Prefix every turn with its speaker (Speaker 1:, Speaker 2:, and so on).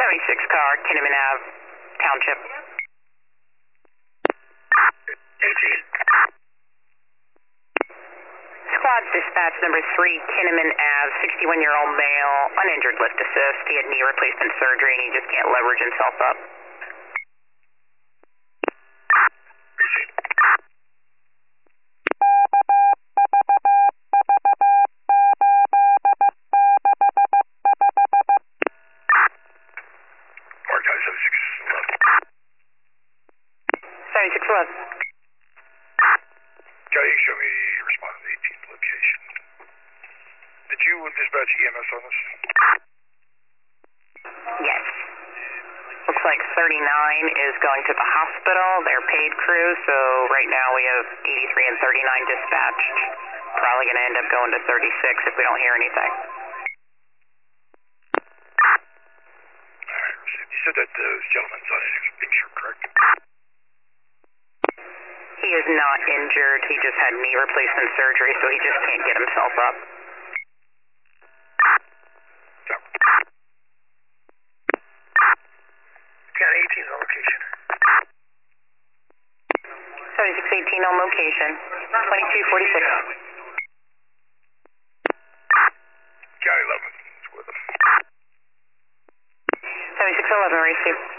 Speaker 1: 76 car, Kinnaman Ave, Township.
Speaker 2: 18.
Speaker 1: Squad dispatch number 3, Kinnaman Ave, 61-year-old male, uninjured lift assist. He had knee replacement surgery and he just can't leverage himself up.
Speaker 2: Received. Mark
Speaker 1: 76 left.
Speaker 2: Johnny, show me respond to the 18th location. Did you dispatch EMS on this?
Speaker 1: Yes. Looks like 39 is going to the hospital. They're paid crew, so right now we have 83 and 39 dispatched. Probably going to end up going to 36 if we don't hear anything.
Speaker 2: Alright, received. You said that this gentleman's uninjured, correct?
Speaker 1: He is not injured. He just had knee replacement surgery, so he just can't get himself up.
Speaker 2: Yeah. County 18 on location.
Speaker 1: 7618 on location. 2246.
Speaker 2: County 11 is with him.
Speaker 1: 7611, received.